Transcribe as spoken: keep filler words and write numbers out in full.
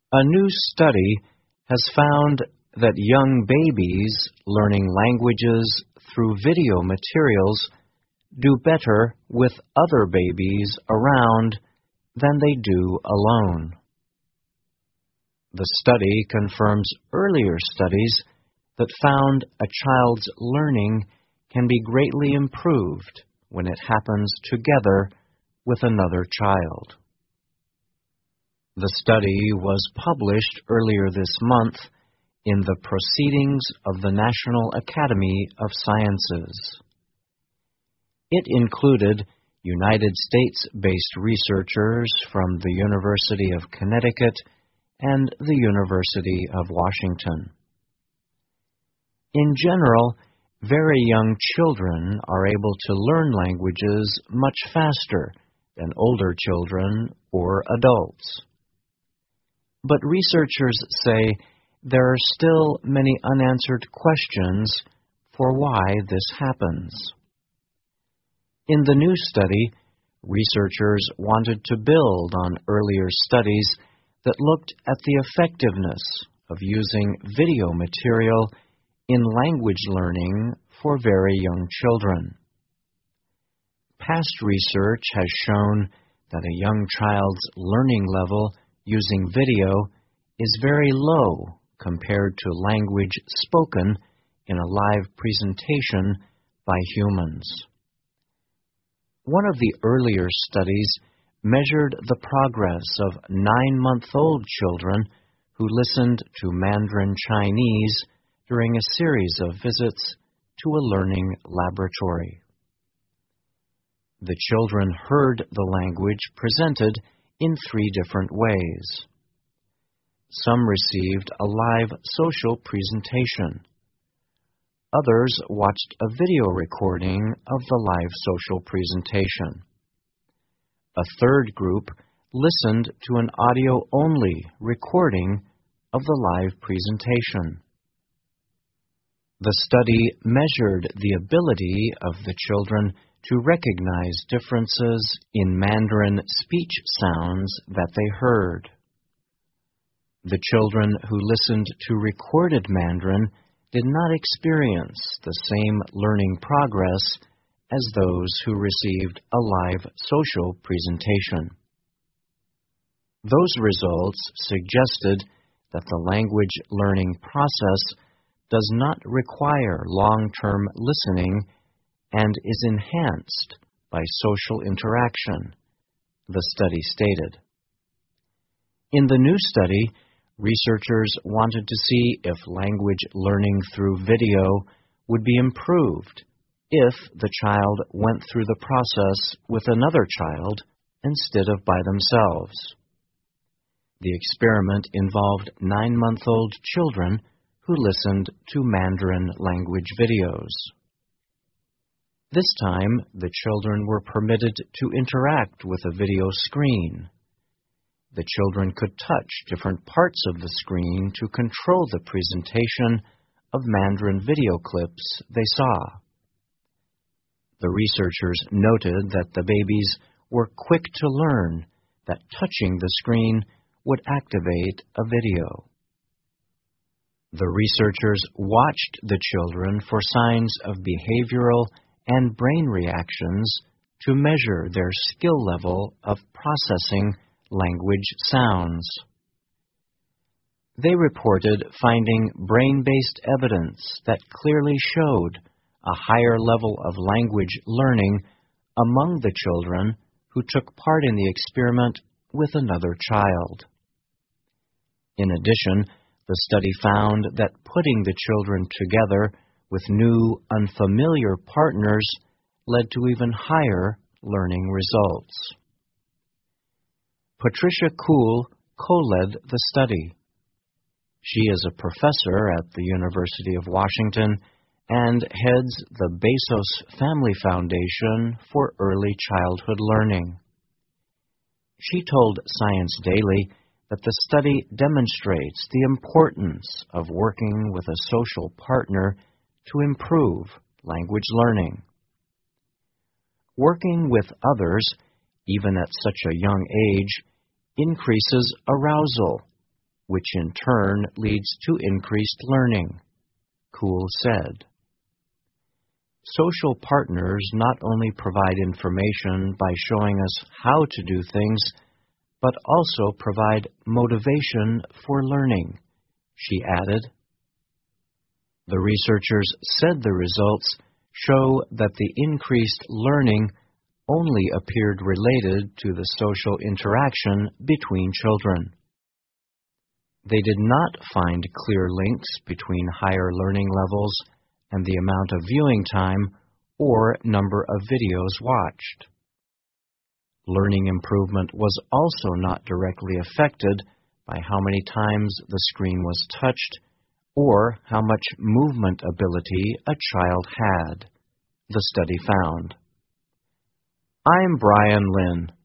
A new study has found that young babies learning languages through video materials do better with other babies around than they do alone. The study confirms earlier studies that found a child's learning can be greatly improved when it happens together with another child. The study was published earlier this month in the Proceedings of the National Academy of Sciences. It included United States-based researchers from the University of Connecticut and the University of Washington. In general, very young children are able to learn languages much faster than older children or adults. But researchers say there are still many unanswered questions for why this happens. In the new study, researchers wanted to build on earlier studies that looked at the effectiveness of using video material in language learning for very young children. Past research has shown that a young child's learning level using video is very low compared to language spoken in a live presentation by humans. One of the earlier studies measured the progress of nine-month-old children who listened to Mandarin Chinese during a series of visits to a learning laboratory. The children heard the language presented in three different ways. Some received a live social presentation. Others watched a video recording of the live social presentation. A third group listened to an audio-only recording of the live presentation. The study measured the ability of the children to recognize differences in Mandarin speech sounds that they heard. The children who listened to recorded Mandarin did not experience the same learning progress as those who received a live social presentation. Those results suggested that the language learning process does not require long-term listening and is enhanced by social interaction, the study stated. In the new study, researchers wanted to see if language learning through video would be improved if the child went through the process with another child instead of by themselves. The experiment involved nine-month-old children who listened to Mandarin language videos. This time, the children were permitted to interact with a video screen. The children could touch different parts of the screen to control the presentation of Mandarin video clips they saw. The researchers noted that the babies were quick to learn that touching the screen would activate a video. The researchers watched the children for signs of behavioral and brain reactions to measure their skill level of processing language sounds. They reported finding brain-based evidence that clearly showed a higher level of language learning among the children who took part in the experiment with another child. In addition, the study found that putting the children together with new, unfamiliar partners led to even higher learning results. Patricia Kuhl co-led the study. She is a professor at the University of Washington and heads the Bezos Family Foundation for Early Childhood Learning. She told Science Daily that the study demonstrates the importance of working with a social partner to improve language learning. Working with others, even at such a young age, increases arousal, which in turn leads to increased learning, Kuhl said. Social partners not only provide information by showing us how to do things, but also provide motivation for learning, she added. The researchers said the results show that the increased learning only appeared related to the social interaction between children. They did not find clear links between higher learning levels and the amount of viewing time or number of videos watched. Learning improvement was also not directly affected by how many times the screen was touched or how much movement ability a child had, the study found. I'm Brian Lynn.